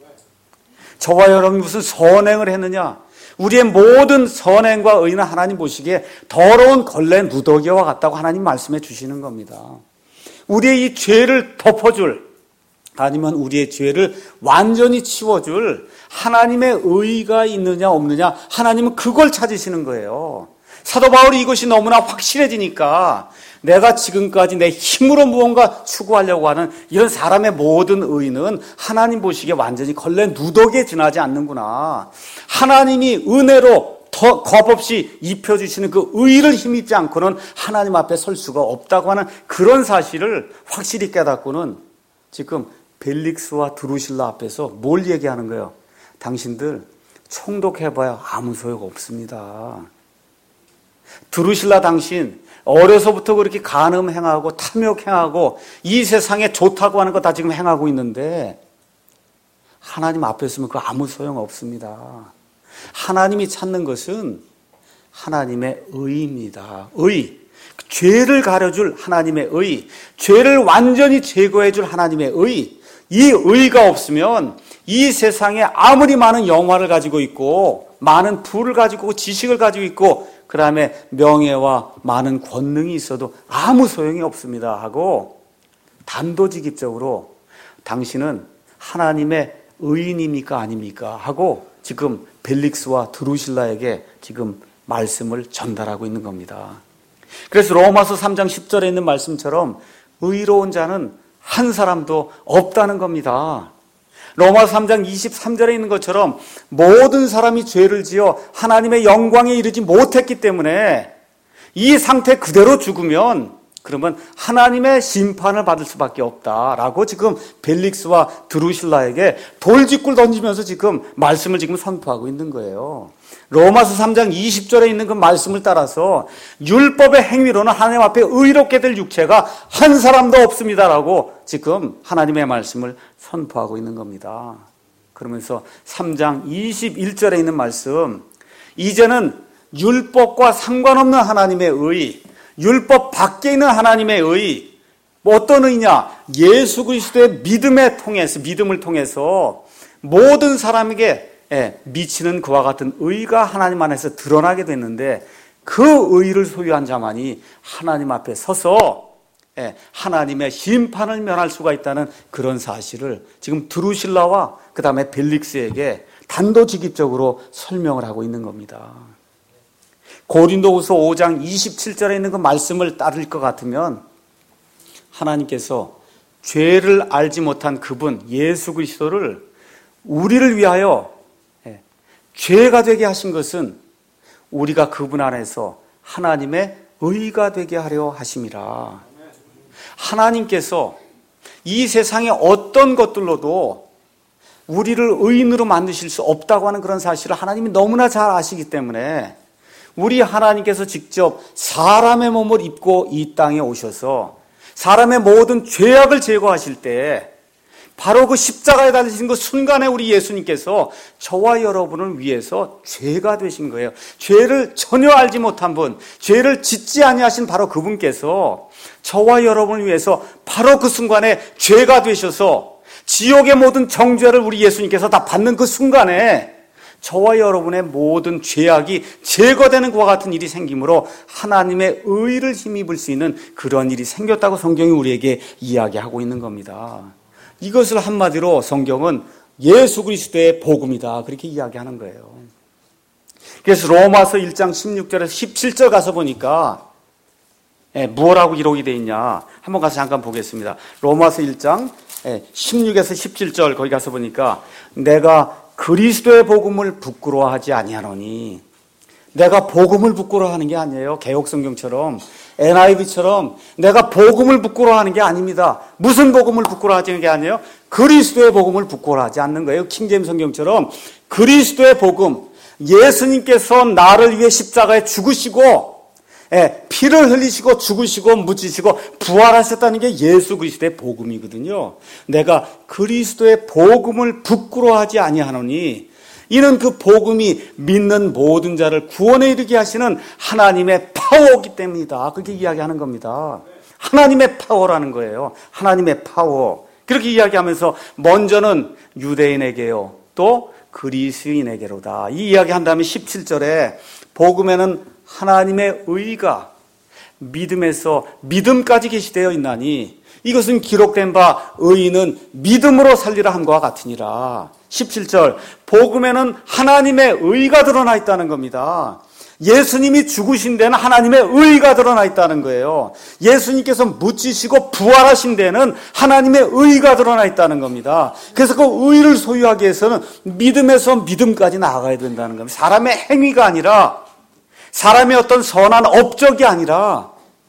저와 여러분이 무슨 선행을 했느냐? 우리의 모든 선행과 의는 하나님 보시기에 더러운 걸레 누더기와 같다고 하나님 말씀해 주시는 겁니다. 우리의 이 죄를 덮어줄, 아니면 우리의 죄를 완전히 치워줄 하나님의 의가 있느냐 없느냐, 하나님은 그걸 찾으시는 거예요. 사도 바울이 이것이 너무나 확실해지니까 내가 지금까지 내 힘으로 무언가 추구하려고 하는 이런 사람의 모든 의는 하나님 보시기에 완전히 걸레 누더기에 지나지 않는구나. 하나님이 은혜로 더 겁없이 입혀주시는 그 의를 힘입지 않고는 하나님 앞에 설 수가 없다고 하는 그런 사실을 확실히 깨닫고는 지금 벨릭스와 드루실라 앞에서 뭘 얘기하는 거예요? 당신들 총독해봐야 아무 소용 없습니다. 드루실라 당신 어려서부터 그렇게 간음행하고 탐욕행하고 이 세상에 좋다고 하는 거 다 지금 행하고 있는데 하나님 앞에 서면 그거 아무 소용 없습니다. 하나님이 찾는 것은 하나님의 의입니다. 의. 죄를 가려줄 하나님의 의. 죄를 완전히 제거해줄 하나님의 의. 이 의가 없으면 이 세상에 아무리 많은 영화를 가지고 있고 많은 부를 가지고 지식을 가지고 있고 그 다음에 명예와 많은 권능이 있어도 아무 소용이 없습니다 하고 단도직입적으로 당신은 하나님의 의인입니까 아닙니까 하고 지금 벨릭스와 드루실라에게 지금 말씀을 전달하고 있는 겁니다. 그래서 로마서 삼 장 십 절에 있는 말씀처럼 의로운 자는 한 사람도 없다는 겁니다. 로마서 삼 장 이십삼 절에 있는 것처럼 모든 사람이 죄를 지어 하나님의 영광에 이르지 못했기 때문에 이 상태 그대로 죽으면 그러면 하나님의 심판을 받을 수밖에 없다라고 지금 벨릭스와 드루실라에게 돌직구를 던지면서 지금 말씀을 지금 선포하고 있는 거예요. 로마서 삼 장 이십 절에 있는 그 말씀을 따라서 율법의 행위로는 하나님 앞에 의롭게 될 육체가 한 사람도 없습니다라고 지금 하나님의 말씀을 선포하고 있는 겁니다. 그러면서 삼 장 이십일 절에 있는 말씀, 이제는 율법과 상관없는 하나님의 의, 율법 밖에 있는 하나님의 의, 뭐 어떤 의냐? 예수 그리스도의 믿음에 통해서, 믿음을 통해서 모든 사람에게 미치는 그와 같은 의가 하나님 안에서 드러나게 됐는데 그 의를 소유한 자만이 하나님 앞에 서서 하나님의 심판을 면할 수가 있다는 그런 사실을 지금 드루실라와 그 다음에 벨릭스에게 단도직입적으로 설명을 하고 있는 겁니다. 고린도후서 오 장 이십칠 절에 있는 그 말씀을 따를 것 같으면 하나님께서 죄를 알지 못한 그분 예수 그리스도를 우리를 위하여 죄가 되게 하신 것은 우리가 그분 안에서 하나님의 의가 되게 하려 하심이라. 하나님께서 이 세상의 어떤 것들로도 우리를 의인으로 만드실 수 없다고 하는 그런 사실을 하나님이 너무나 잘 아시기 때문에 우리 하나님께서 직접 사람의 몸을 입고 이 땅에 오셔서 사람의 모든 죄악을 제거하실 때 바로 그 십자가에 달리신 그 순간에 우리 예수님께서 저와 여러분을 위해서 죄가 되신 거예요. 죄를 전혀 알지 못한 분, 죄를 짓지 아니하신 바로 그분께서 저와 여러분을 위해서 바로 그 순간에 죄가 되셔서 지옥의 모든 정죄를 우리 예수님께서 다 받는 그 순간에 저와 여러분의 모든 죄악이 제거되는 것과 같은 일이 생기므로 하나님의 의를 힘입을 수 있는 그런 일이 생겼다고 성경이 우리에게 이야기하고 있는 겁니다. 이것을 한마디로 성경은 예수 그리스도의 복음이다 그렇게 이야기하는 거예요. 그래서 로마서 일 장 십육 절에서 십칠 절 가서 보니까 예, 무엇라고 기록이 되어 있냐 한번 가서 잠깐 보겠습니다. 로마서 일 장 십육에서 십칠 절 거기 가서 보니까 내가 그리스도의 복음을 부끄러워하지 아니하노니, 내가 복음을 부끄러워하는 게 아니에요. 개역성경처럼 엔아이브이처럼 내가 복음을 부끄러워하는 게 아닙니다. 무슨 복음을 부끄러워하는 게 아니에요? 그리스도의 복음을 부끄러워하지 않는 거예요. 킹제임스 성경처럼 그리스도의 복음, 예수님께서 나를 위해 십자가에 죽으시고 예, 피를 흘리시고 죽으시고 묻히시고 부활하셨다는 게 예수 그리스도의 복음이거든요. 내가 그리스도의 복음을 부끄러워하지 아니하노니 이는 그 복음이 믿는 모든 자를 구원에 이르게 하시는 하나님의 파워이기 때문이다. 그렇게 이야기하는 겁니다. 하나님의 파워라는 거예요. 하나님의 파워. 그렇게 이야기하면서 먼저는 유대인에게요. 또 그리스인에게로다. 이 이야기한 다음에 십칠 절에 복음에는 하나님의 의가 믿음에서 믿음까지 계시되어 있나니 이것은 기록된 바 의인은 믿음으로 살리라 함과 같으니라. 십칠 절 복음에는 하나님의 의가 드러나 있다는 겁니다. 예수님이 죽으신 데는 하나님의 의가 드러나 있다는 거예요. 예수님께서 묻히시고 부활하신 데는 하나님의 의가 드러나 있다는 겁니다. 그래서 그 의를 소유하기 위해서는 믿음에서 믿음까지 나아가야 된다는 겁니다. 사람의 행위가 아니라 사람의 어떤 선한 업적이 아니라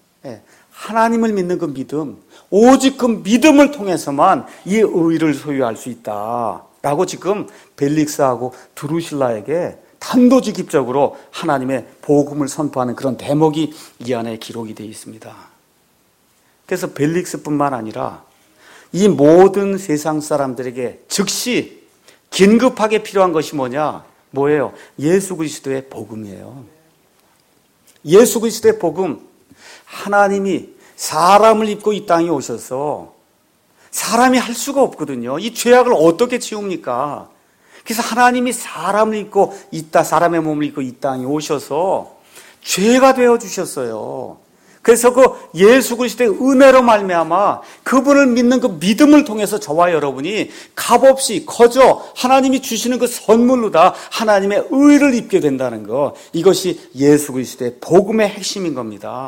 하나님을 믿는 그 믿음, 오직 그 믿음을 통해서만 이 의를 소유할 수 있다라고 지금 벨릭스하고 드루실라에게 단도직입적으로 하나님의 복음을 선포하는 그런 대목이 이 안에 기록이 되어 있습니다. 그래서 벨릭스뿐만 아니라 이 모든 세상 사람들에게 즉시 긴급하게 필요한 것이 뭐냐? 뭐예요? 예수 그리스도의 복음이에요. 예수 그리스도의 복음, 하나님이 사람을 입고 이 땅에 오셔서 사람이 할 수가 없거든요. 이 죄악을 어떻게 지웁니까? 그래서 하나님이 사람을 입고 있다, 사람의 몸을 입고 이 땅에 오셔서 죄가 되어 주셨어요. 그래서 그 예수 그리스도의 은혜로 말미암아 그분을 믿는 그 믿음을 통해서 저와 여러분이 값없이 거저 하나님이 주시는 그 선물로 다 하나님의 의를 입게 된다는 거, 이것이 예수 그리스도의 복음의 핵심인 겁니다.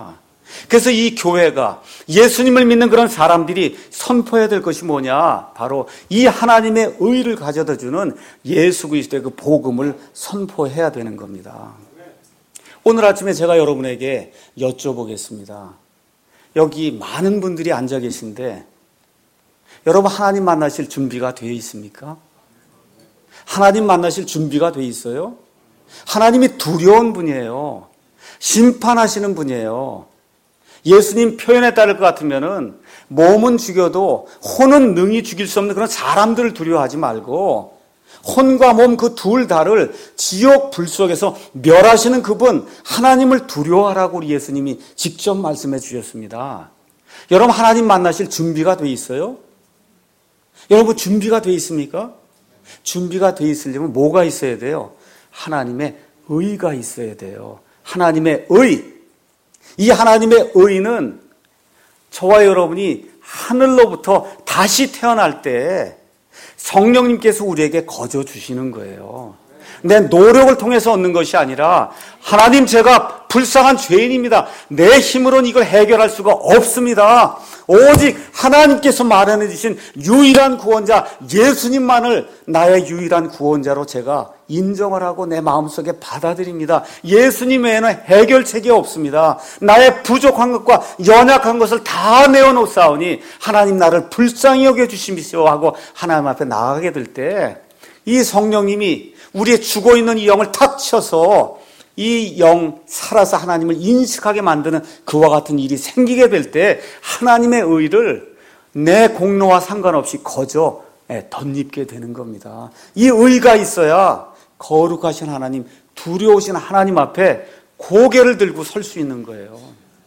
그래서 이 교회가 예수님을 믿는 그런 사람들이 선포해야 될 것이 뭐냐? 바로 이 하나님의 의를 가져다 주는 예수 그리스도의 그 복음을 선포해야 되는 겁니다. 오늘 아침에 제가 여러분에게 여쭤보겠습니다. 여기 많은 분들이 앉아 계신데 여러분 하나님 만나실 준비가 되어 있습니까? 하나님 만나실 준비가 되어 있어요? 하나님이 두려운 분이에요. 심판하시는 분이에요. 예수님 표현에 따를 것 같으면은 몸은 죽여도 혼은 능히 죽일 수 없는 그런 사람들을 두려워하지 말고 혼과 몸 그 둘 다를 지옥 불 속에서 멸하시는 그분 하나님을 두려워하라고 우리 예수님이 직접 말씀해 주셨습니다. 여러분 하나님 만나실 준비가 돼 있어요? 여러분 준비가 돼 있습니까? 준비가 돼 있으려면 뭐가 있어야 돼요? 하나님의 의가 있어야 돼요. 하나님의 의. 이 하나님의 의는 저와 여러분이 하늘로부터 다시 태어날 때 성령님께서 우리에게 거저 주시는 거예요. 내 노력을 통해서 얻는 것이 아니라 하나님 제가 불쌍한 죄인입니다. 내 힘으로는 이걸 해결할 수가 없습니다. 오직 하나님께서 마련해 주신 유일한 구원자 예수님만을 나의 유일한 구원자로 제가 인정을 하고 내 마음속에 받아들입니다. 예수님 외에는 해결책이 없습니다. 나의 부족한 것과 연약한 것을 다 내어놓사오니 하나님 나를 불쌍히 여겨주시오 하고 하나님 앞에 나가게 될 때 이 성령님이 우리의 죽어있는 이 영을 탁 쳐서 이 영 살아서 하나님을 인식하게 만드는 그와 같은 일이 생기게 될 때 하나님의 의를 내 공로와 상관없이 거저 덧입게 되는 겁니다. 이 의가 있어야 거룩하신 하나님, 두려우신 하나님 앞에 고개를 들고 설 수 있는 거예요.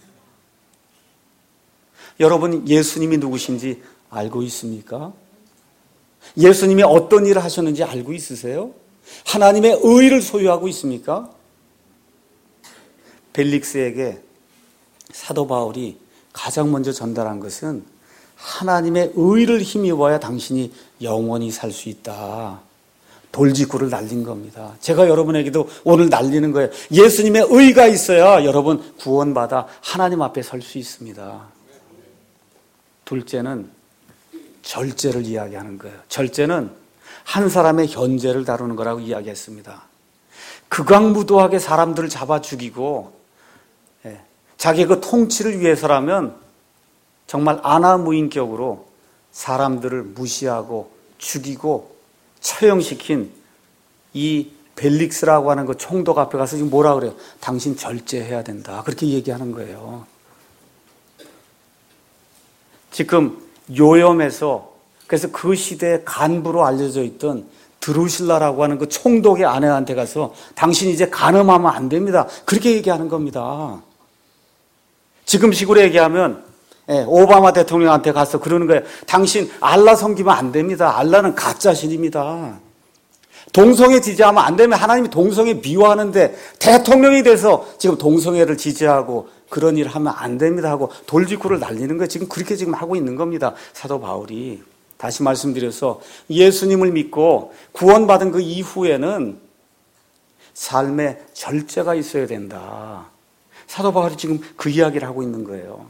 여러분 예수님이 누구신지 알고 있습니까? 예수님이 어떤 일을 하셨는지 알고 있으세요? 하나님의 의를 소유하고 있습니까? 벨릭스에게 사도 바울이 가장 먼저 전달한 것은 하나님의 의를 힘입어야 당신이 영원히 살 수 있다. 돌직구를 날린 겁니다. 제가 여러분에게도 오늘 날리는 거예요. 예수님의 의가 있어야 여러분 구원받아 하나님 앞에 설 수 있습니다. 둘째는 절제를 이야기하는 거예요. 절제는 한 사람의 현재를 다루는 거라고 이야기했습니다. 극악무도하게 사람들을 잡아 죽이고 자기의 그 통치를 위해서라면 정말 안하무인격으로 사람들을 무시하고 죽이고 처형시킨 이 벨릭스라고 하는 그 총독 앞에 가서 지금 뭐라 그래요? 당신 절제해야 된다. 그렇게 얘기하는 거예요. 지금 요염에서 그래서 그 시대의 간부로 알려져 있던 드루실라라고 하는 그 총독의 아내한테 가서 당신 이제 간음하면 안 됩니다. 그렇게 얘기하는 겁니다. 지금 식으로 얘기하면 예, 오바마 대통령한테 가서 그러는 거예요. 당신 알라 섬기면 안 됩니다. 알라는 가짜신입니다. 동성애 지지하면 안 되면 하나님이 동성애 미워하는데 대통령이 돼서 지금 동성애를 지지하고 그런 일을 하면 안 됩니다 하고 돌직구를 날리는 거예요. 지금 그렇게 지금 하고 있는 겁니다. 사도 바울이. 다시 말씀드려서 예수님을 믿고 구원받은 그 이후에는 삶에 절제가 있어야 된다. 사도 바울이 지금 그 이야기를 하고 있는 거예요.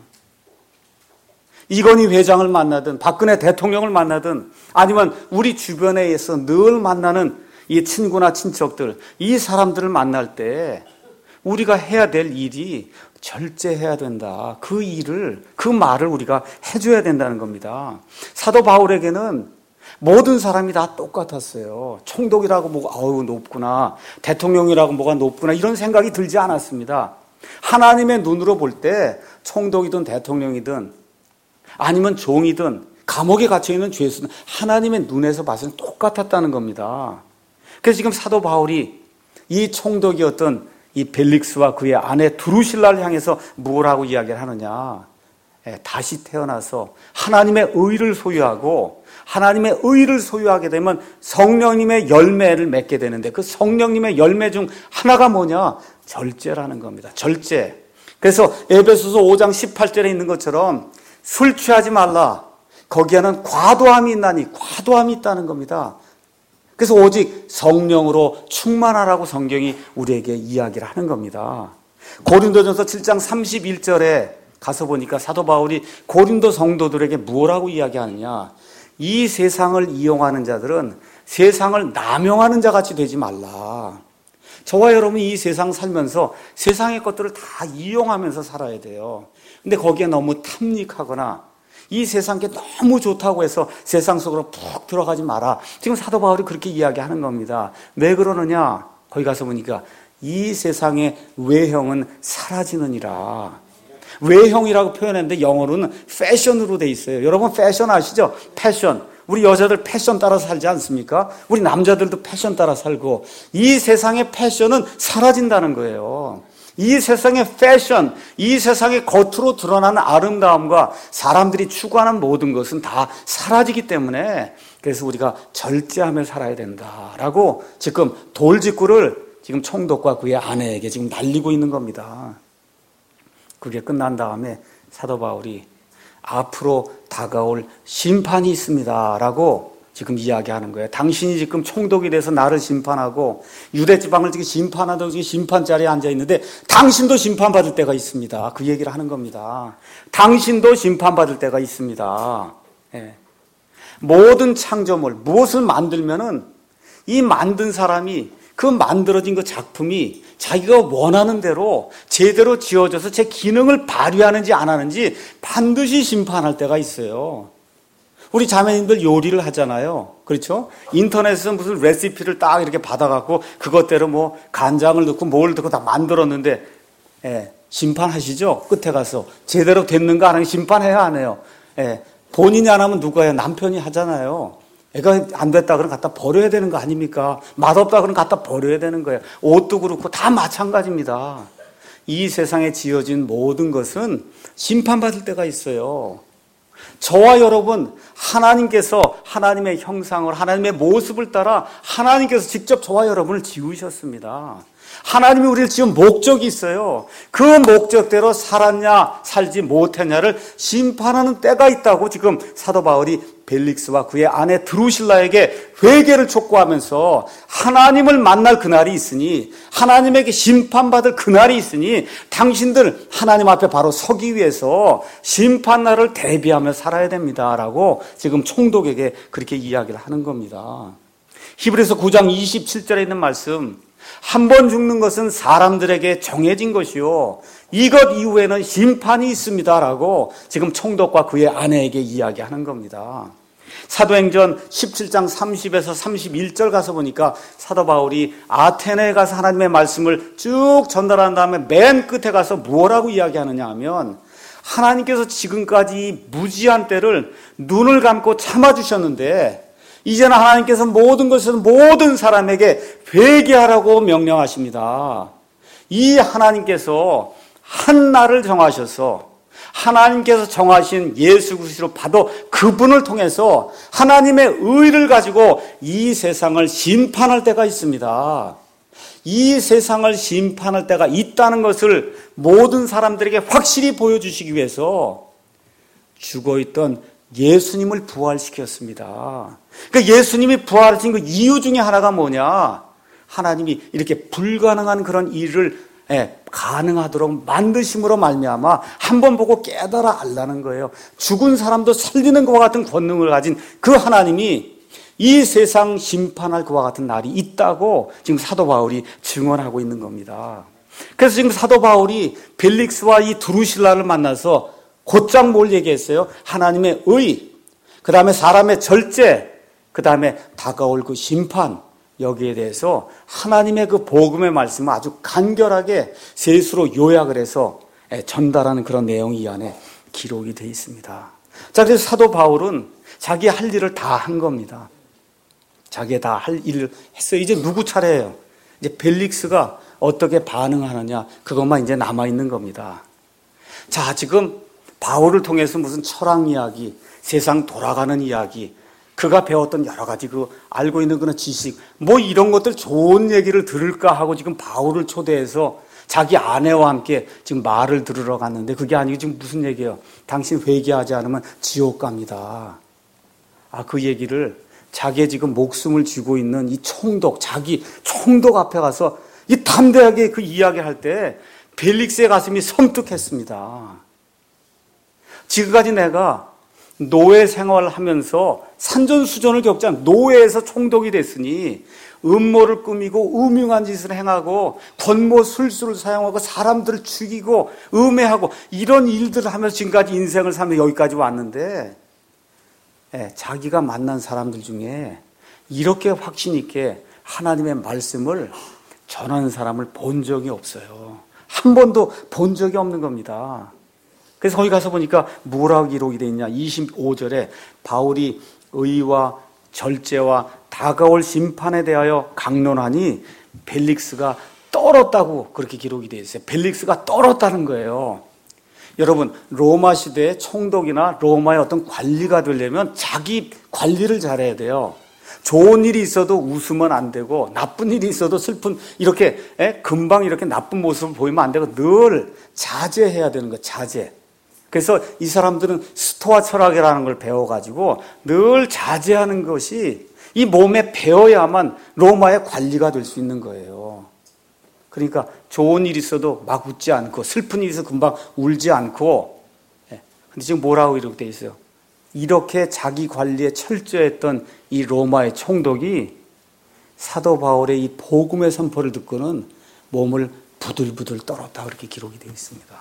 이건희 회장을 만나든 박근혜 대통령을 만나든 아니면 우리 주변에서 늘 만나는 이 친구나 친척들, 이 사람들을 만날 때 우리가 해야 될 일이 절제해야 된다. 그 일을, 그 말을 우리가 해줘야 된다는 겁니다. 사도 바울에게는 모든 사람이 다 똑같았어요. 총독이라고 뭐가 어우 높구나, 대통령이라고 뭐가 높구나 이런 생각이 들지 않았습니다. 하나님의 눈으로 볼 때 총독이든 대통령이든 아니면 종이든 감옥에 갇혀있는 죄수는 하나님의 눈에서 봐서는 똑같았다는 겁니다. 그래서 지금 사도 바울이 이 총독이었던 이 벨릭스와 그의 아내 드루실라를 향해서 뭐라고 이야기를 하느냐. 예, 다시 태어나서 하나님의 의를 소유하고 하나님의 의를 소유하게 되면 성령님의 열매를 맺게 되는데 그 성령님의 열매 중 하나가 뭐냐? 절제라는 겁니다. 절제. 그래서 에베소서 오 장 십팔 절에 있는 것처럼 술 취하지 말라. 거기에는 과도함이 있나니 과도함이 있다는 겁니다. 그래서 오직 성령으로 충만하라고 성경이 우리에게 이야기를 하는 겁니다. 고린도전서 칠 장 삼십일 절에 가서 보니까 사도 바울이 고린도 성도들에게 뭐라고 이야기하느냐. 이 세상을 이용하는 자들은 세상을 남용하는 자 같이 되지 말라. 저와 여러분이 이 세상 살면서 세상의 것들을 다 이용하면서 살아야 돼요. 근데 거기에 너무 탐닉하거나 이 세상 게 너무 좋다고 해서 세상 속으로 푹 들어가지 마라. 지금 사도 바울이 그렇게 이야기하는 겁니다. 왜 그러느냐? 거기 가서 보니까 이 세상의 외형은 사라지느니라. 외형이라고 표현했는데 영어로는 패션으로 돼 있어요. 여러분 패션 아시죠? 패션. 우리 여자들 패션 따라 살지 않습니까? 우리 남자들도 패션 따라 살고 이 세상의 패션은 사라진다는 거예요. 이 세상의 패션, 이 세상의 겉으로 드러나는 아름다움과 사람들이 추구하는 모든 것은 다 사라지기 때문에 그래서 우리가 절제하며 살아야 된다라고 지금 돌직구를 지금 총독과 그의 아내에게 지금 날리고 있는 겁니다. 그게 끝난 다음에 사도 바울이 앞으로 다가올 심판이 있습니다라고 지금 이야기하는 거예요. 당신이 지금 총독이 돼서 나를 심판하고 유대 지방을 지금 심판하다고 지금 심판 자리에 앉아 있는데 당신도 심판받을 때가 있습니다. 그 얘기를 하는 겁니다. 당신도 심판받을 때가 있습니다. 예. 모든 창조물, 무엇을 만들면은 이 만든 사람이 그 만들어진 그 작품이 자기가 원하는 대로 제대로 지어져서 제 기능을 발휘하는지 안 하는지 반드시 심판할 때가 있어요. 우리 자매님들 요리를 하잖아요. 그렇죠? 인터넷에서 무슨 레시피를 딱 이렇게 받아갖고 그것대로 뭐 간장을 넣고 뭘 넣고 다 만들었는데 예, 심판하시죠? 끝에 가서 제대로 됐는가 안 하는가 심판해야 안 해요. 예, 본인이 안 하면 누가 해요? 남편이 하잖아요. 애가 안 됐다 그러면 갖다 버려야 되는 거 아닙니까? 맛없다 그러면 갖다 버려야 되는 거예요. 옷도 그렇고 다 마찬가지입니다. 이 세상에 지어진 모든 것은 심판받을 때가 있어요. 저와 여러분, 하나님께서 하나님의 형상을, 하나님의 모습을 따라 하나님께서 직접 저와 여러분을 지으셨습니다. 하나님이 우리를 지은 목적이 있어요. 그 목적대로 살았냐 살지 못했냐를 심판하는 때가 있다고 지금 사도 바울이 벨릭스와 그의 아내 드루실라에게 회개를 촉구하면서 하나님을 만날 그날이 있으니 하나님에게 심판받을 그날이 있으니 당신들 하나님 앞에 바로 서기 위해서 심판날을 대비하며 살아야 됩니다라고 지금 총독에게 그렇게 이야기를 하는 겁니다. 히브리서 구 장 이십칠 절에 있는 말씀, 한 번 죽는 것은 사람들에게 정해진 것이요 이것 이후에는 심판이 있습니다라고 지금 총독과 그의 아내에게 이야기하는 겁니다. 사도행전 십칠 장 삼십에서 삼십일 절 가서 보니까 사도 바울이 아테네에 가서 하나님의 말씀을 쭉 전달한 다음에 맨 끝에 가서 뭐라고 이야기하느냐 하면 하나님께서 지금까지 무지한 때를 눈을 감고 참아주셨는데 이제는 하나님께서 모든 것을 모든 사람에게 회개하라고 명령하십니다. 이 하나님께서 한 날을 정하셔서 하나님께서 정하신 예수 그리스도로 바로 그분을 통해서 하나님의 의를 가지고 이 세상을 심판할 때가 있습니다. 이 세상을 심판할 때가 있다는 것을 모든 사람들에게 확실히 보여주시기 위해서 죽어있던 예수님을 부활시켰습니다. 그러니까 예수님이 부활하신 그 이유 중에 하나가 뭐냐? 하나님이 이렇게 불가능한 그런 일을 예, 가능하도록 만드심으로 말미암아 한번 보고 깨달아 알라는 거예요. 죽은 사람도 살리는 것과 같은 권능을 가진 그 하나님이 이 세상 심판할 그와 같은 날이 있다고 지금 사도 바울이 증언하고 있는 겁니다. 그래서 지금 사도 바울이 벨릭스와 이 드루실라를 만나서 곧장 뭘 얘기했어요? 하나님의 의, 그 다음에 사람의 절제, 그 다음에 다가올 그 심판, 여기에 대해서 하나님의 그 복음의 말씀을 아주 간결하게 셋으로 요약을 해서 전달하는 그런 내용이 이 안에 기록이 되어 있습니다. 자, 그래서 사도 바울은 자기 할 일을 다 한 겁니다. 자기 다 할 일을 했어요. 이제 누구 차례예요? 이제 벨릭스가 어떻게 반응하느냐, 그것만 이제 남아있는 겁니다. 자, 지금 바울을 통해서 무슨 철학 이야기, 세상 돌아가는 이야기, 그가 배웠던 여러 가지 그 알고 있는 그런 지식, 뭐 이런 것들 좋은 얘기를 들을까 하고 지금 바울을 초대해서 자기 아내와 함께 지금 말을 들으러 갔는데 그게 아니고 지금 무슨 얘기예요? 당신 회개하지 않으면 지옥 갑니다. 아, 그 얘기를 자기의 지금 목숨을 쥐고 있는 이 총독, 자기 총독 앞에 가서 이 담대하게 그 이야기를 할 때 벨릭스의 가슴이 섬뜩했습니다. 지금까지 내가 노예 생활을 하면서 산전수전을 겪지 않은 노예에서 총독이 됐으니 음모를 꾸미고 음흉한 짓을 행하고 권모 술수를 사용하고 사람들을 죽이고 음해하고 이런 일들을 하면서 지금까지 인생을 살면서 여기까지 왔는데 예, 자기가 만난 사람들 중에 이렇게 확신 있게 하나님의 말씀을 전하는 사람을 본 적이 없어요. 한 번도 본 적이 없는 겁니다. 그래서 거기 가서 보니까 뭐라고 기록이 되어 있냐. 이십오 절에 바울이 의와 절제와 다가올 심판에 대하여 강론하니 벨릭스가 떨었다고 그렇게 기록이 되어 있어요. 벨릭스가 떨었다는 거예요. 여러분, 로마 시대의 총독이나 로마의 어떤 관리가 되려면 자기 관리를 잘해야 돼요. 좋은 일이 있어도 웃으면 안 되고 나쁜 일이 있어도 슬픈 이렇게 에? 금방 이렇게 나쁜 모습을 보이면 안 되고 늘 자제해야 되는 거예요. 자제. 그래서 이 사람들은 스토아 철학이라는 걸 배워가지고 늘 자제하는 것이 이 몸에 배어야만 로마의 관리가 될 수 있는 거예요. 그러니까 좋은 일이 있어도 막 웃지 않고 슬픈 일이 있어도 금방 울지 않고. 근데 지금 뭐라고 이렇게 돼 있어요? 이렇게 자기 관리에 철저했던 이 로마의 총독이 사도 바울의 이 복음의 선포를 듣고는 몸을 부들부들 떨었다 그렇게 기록이 되어 있습니다.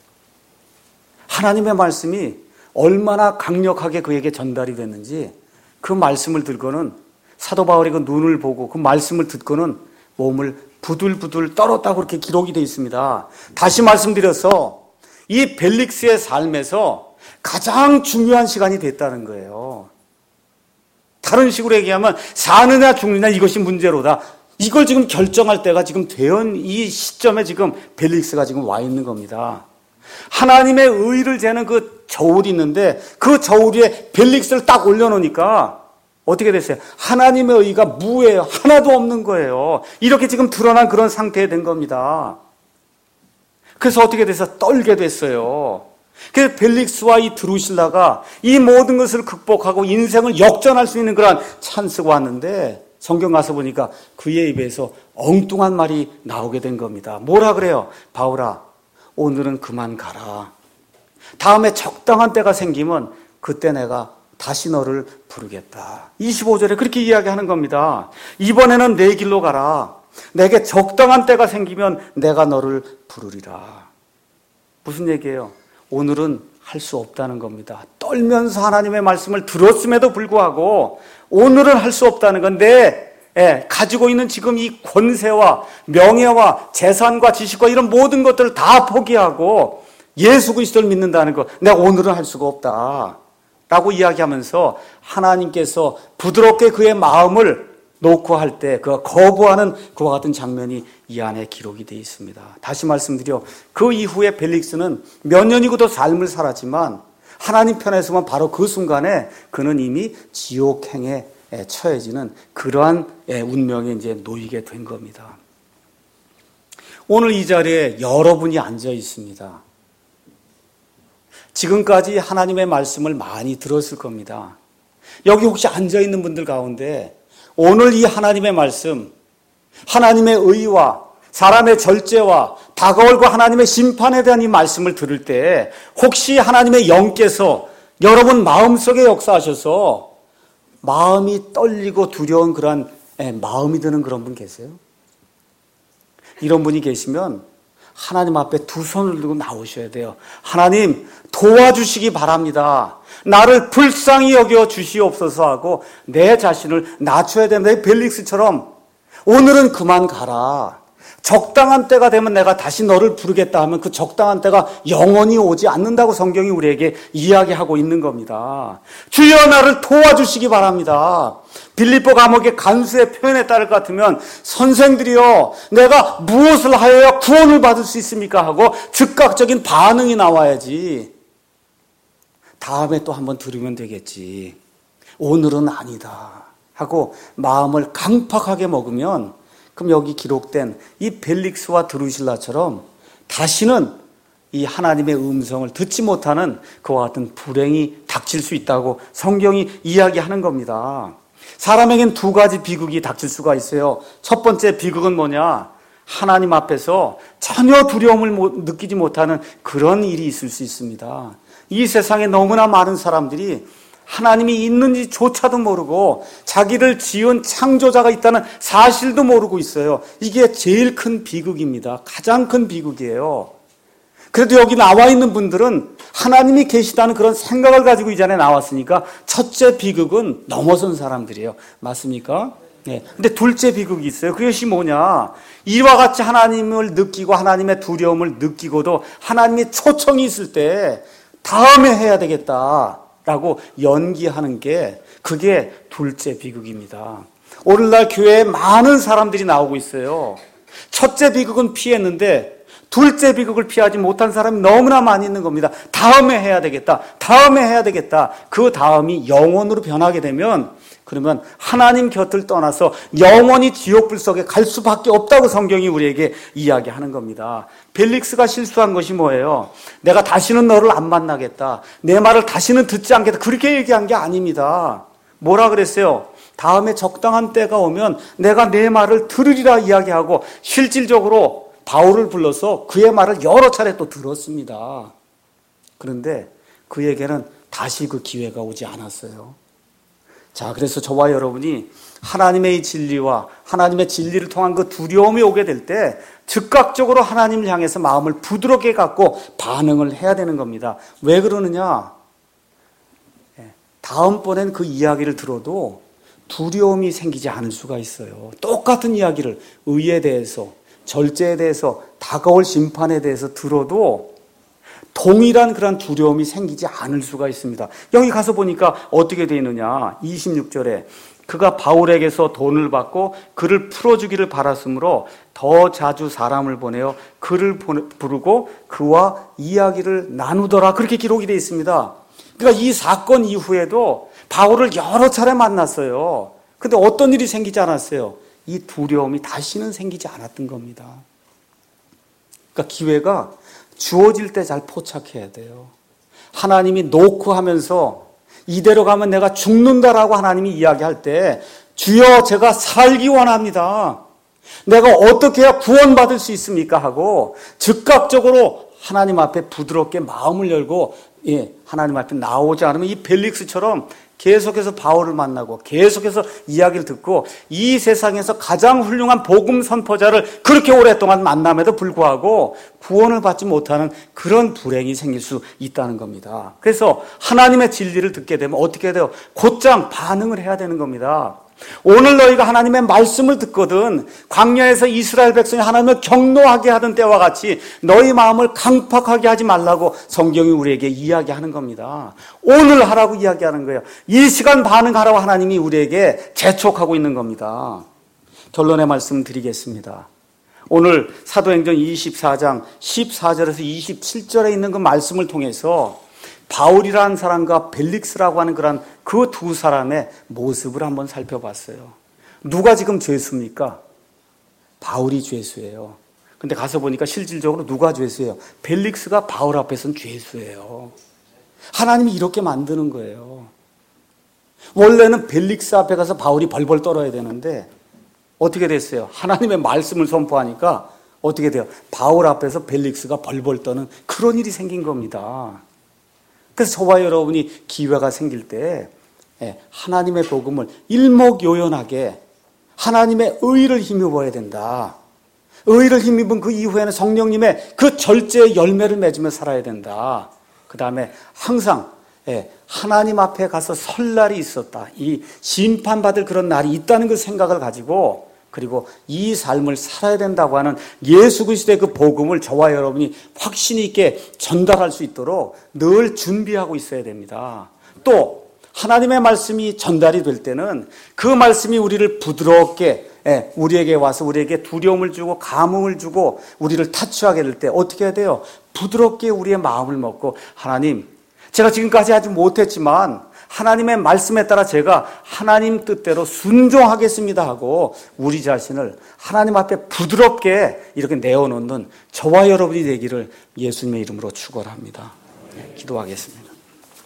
하나님의 말씀이 얼마나 강력하게 그에게 전달이 됐는지 그 말씀을 들고는 사도 바울이 그 눈을 보고 그 말씀을 듣고는 몸을 부들부들 떨었다고 그렇게 기록이 되어 있습니다. 다시 말씀드려서 이 벨릭스의 삶에서 가장 중요한 시간이 됐다는 거예요. 다른 식으로 얘기하면 사느냐 죽느냐 이것이 문제로다. 이걸 지금 결정할 때가 지금 되은 이 시점에 지금 벨릭스가 지금 와 있는 겁니다. 하나님의 의를 재는 그 저울이 있는데 그 저울 위에 벨릭스를 딱 올려놓으니까 어떻게 됐어요? 하나님의 의가 무예요. 하나도 없는 거예요. 이렇게 지금 드러난 그런 상태에 된 겁니다. 그래서 어떻게 돼서 떨게 됐어요. 그래서 벨릭스와 이 드루실라가 이 모든 것을 극복하고 인생을 역전할 수 있는 그런 찬스가 왔는데 성경 가서 보니까 그의 입에서 엉뚱한 말이 나오게 된 겁니다. 뭐라 그래요? 바울아, 오늘은 그만 가라. 다음에 적당한 때가 생기면 그때 내가 다시 너를 부르겠다. 이십오 절에 그렇게 이야기하는 겁니다. 이번에는 내 길로 가라. 내게 적당한 때가 생기면 내가 너를 부르리라. 무슨 얘기예요? 오늘은 할 수 없다는 겁니다. 떨면서 하나님의 말씀을 들었음에도 불구하고 오늘은 할 수 없다는 건데 예, 가지고 있는 지금 이 권세와 명예와 재산과 지식과 이런 모든 것들을 다 포기하고 예수 그리스도를 믿는다는 거 내가 오늘은 할 수가 없다 라고 이야기하면서 하나님께서 부드럽게 그의 마음을 놓고 할 때 그가 거부하는 그와 같은 장면이 이 안에 기록이 되어 있습니다. 다시 말씀드려 그 이후에 벨릭스는 몇 년이고도 삶을 살았지만 하나님 편에서만 바로 그 순간에 그는 이미 지옥행에 처해지는 그러한 운명에 이제 놓이게 된 겁니다. 오늘 이 자리에 여러분이 앉아 있습니다. 지금까지 하나님의 말씀을 많이 들었을 겁니다. 여기 혹시 앉아 있는 분들 가운데 오늘 이 하나님의 말씀, 하나님의 의와 사람의 절제와 다가올 그 하나님의 심판에 대한 이 말씀을 들을 때 혹시 하나님의 영께서 여러분 마음속에 역사하셔서 마음이 떨리고 두려운 그런 마음이 드는 그런 분 계세요? 이런 분이 계시면 하나님 앞에 두 손을 들고 나오셔야 돼요. 하나님 도와주시기 바랍니다. 나를 불쌍히 여겨 주시옵소서 하고 내 자신을 낮춰야 된다. 벨릭스처럼 오늘은 그만 가라. 적당한 때가 되면 내가 다시 너를 부르겠다 하면 그 적당한 때가 영원히 오지 않는다고 성경이 우리에게 이야기하고 있는 겁니다. 주여 나를 도와주시기 바랍니다. 빌립보 감옥의 간수의 표현에 따를 것 같으면 선생들이여 내가 무엇을 하여야 구원을 받을 수 있습니까? 하고 즉각적인 반응이 나와야지. 다음에 또 한번 들으면 되겠지. 오늘은 아니다 하고 마음을 강팍하게 먹으면 그럼 여기 기록된 이 벨릭스와 드루실라처럼 다시는 이 하나님의 음성을 듣지 못하는 그와 같은 불행이 닥칠 수 있다고 성경이 이야기하는 겁니다. 사람에겐 두 가지 비극이 닥칠 수가 있어요. 첫 번째 비극은 뭐냐? 하나님 앞에서 전혀 두려움을 느끼지 못하는 그런 일이 있을 수 있습니다. 이 세상에 너무나 많은 사람들이 하나님이 있는지조차도 모르고 자기를 지은 창조자가 있다는 사실도 모르고 있어요. 이게 제일 큰 비극입니다. 가장 큰 비극이에요. 그래도 여기 나와 있는 분들은 하나님이 계시다는 그런 생각을 가지고 이 자리에 나왔으니까 첫째 비극은 넘어선 사람들이에요. 맞습니까? 네. 근데 둘째 비극이 있어요. 그것이 뭐냐? 이와 같이 하나님을 느끼고 하나님의 두려움을 느끼고도 하나님의 초청이 있을 때 다음에 해야 되겠다라고 연기하는 게 그게 둘째 비극입니다. 오늘날 교회에 많은 사람들이 나오고 있어요. 첫째 비극은 피했는데 둘째 비극을 피하지 못한 사람이 너무나 많이 있는 겁니다. 다음에 해야 되겠다. 다음에 해야 되겠다. 그 다음이 영원으로 변하게 되면 그러면 하나님 곁을 떠나서 영원히 지옥불 속에 갈 수밖에 없다고 성경이 우리에게 이야기하는 겁니다. 벨릭스가 실수한 것이 뭐예요? 내가 다시는 너를 안 만나겠다. 내 말을 다시는 듣지 않겠다. 그렇게 얘기한 게 아닙니다. 뭐라 그랬어요? 다음에 적당한 때가 오면 내가 내 말을 들으리라 이야기하고 실질적으로 바울을 불러서 그의 말을 여러 차례 또 들었습니다. 그런데 그에게는 다시 그 기회가 오지 않았어요. 자, 그래서 저와 여러분이 하나님의 진리와 하나님의 진리를 통한 그 두려움이 오게 될 때 즉각적으로 하나님을 향해서 마음을 부드럽게 갖고 반응을 해야 되는 겁니다. 왜 그러느냐? 다음번엔 그 이야기를 들어도 두려움이 생기지 않을 수가 있어요. 똑같은 이야기를 의에 대해서, 절제에 대해서, 다가올 심판에 대해서 들어도 동일한 그런 두려움이 생기지 않을 수가 있습니다. 여기 가서 보니까 어떻게 되어 있느냐. 이십육 절에 그가 바울에게서 돈을 받고 그를 풀어주기를 바랐으므로 더 자주 사람을 보내어 그를 부르고 그와 이야기를 나누더라. 그렇게 기록이 되어 있습니다. 그러니까 이 사건 이후에도 바울을 여러 차례 만났어요. 근데 어떤 일이 생기지 않았어요? 이 두려움이 다시는 생기지 않았던 겁니다. 그러니까 기회가 주어질 때 잘 포착해야 돼요. 하나님이 놓고 하면서 이대로 가면 내가 죽는다라고 하나님이 이야기할 때 주여 제가 살기 원합니다. 내가 어떻게 해야 구원받을 수 있습니까? 하고 즉각적으로 하나님 앞에 부드럽게 마음을 열고 예, 하나님 앞에 나오지 않으면 이 벨릭스처럼 계속해서 바울을 만나고 계속해서 이야기를 듣고 이 세상에서 가장 훌륭한 복음 선포자를 그렇게 오랫동안 만남에도 불구하고 구원을 받지 못하는 그런 불행이 생길 수 있다는 겁니다. 그래서 하나님의 진리를 듣게 되면 어떻게 돼요? 곧장 반응을 해야 되는 겁니다. 오늘 너희가 하나님의 말씀을 듣거든 광야에서 이스라엘 백성이 하나님을 경노하게 하던 때와 같이 너희 마음을 강팍하게 하지 말라고 성경이 우리에게 이야기하는 겁니다. 오늘 하라고 이야기하는 거예요. 이 시간 반응하라고 하나님이 우리에게 재촉하고 있는 겁니다. 결론의 말씀 드리겠습니다. 오늘 사도행전 이십사 장 십사 절에서 이십칠 절에 있는 그 말씀을 통해서 바울이라는 사람과 벨릭스라고 하는 그런 그 두 사람의 모습을 한번 살펴봤어요. 누가 지금 죄수입니까? 바울이 죄수예요. 근데 가서 보니까 실질적으로 누가 죄수예요? 벨릭스가 바울 앞에서는 죄수예요. 하나님이 이렇게 만드는 거예요. 원래는 벨릭스 앞에 가서 바울이 벌벌 떨어야 되는데 어떻게 됐어요? 하나님의 말씀을 선포하니까 어떻게 돼요? 바울 앞에서 벨릭스가 벌벌 떠는 그런 일이 생긴 겁니다. 그래서 저와 여러분이 기회가 생길 때 하나님의 복음을 일목요연하게 하나님의 의를 힘입어야 된다. 의를 힘입은 그 이후에는 성령님의 그 절제의 열매를 맺으며 살아야 된다. 그 다음에 항상 하나님 앞에 가서 설 날이 있었다. 이 심판받을 그런 날이 있다는 그 생각을 가지고 그리고 이 삶을 살아야 된다고 하는 예수 그리스도의 그 복음을 저와 여러분이 확신 있게 전달할 수 있도록 늘 준비하고 있어야 됩니다. 또 하나님의 말씀이 전달이 될 때는 그 말씀이 우리를 부드럽게 우리에게 와서 우리에게 두려움을 주고 감흥을 주고 우리를 타치하게 될 때 어떻게 해야 돼요? 부드럽게 우리의 마음을 먹고 하나님, 제가 지금까지 하지 못했지만 하나님의 말씀에 따라 제가 하나님 뜻대로 순종하겠습니다 하고 우리 자신을 하나님 앞에 부드럽게 이렇게 내어놓는 저와 여러분이 되기를 예수님의 이름으로 축원합니다. 기도하겠습니다.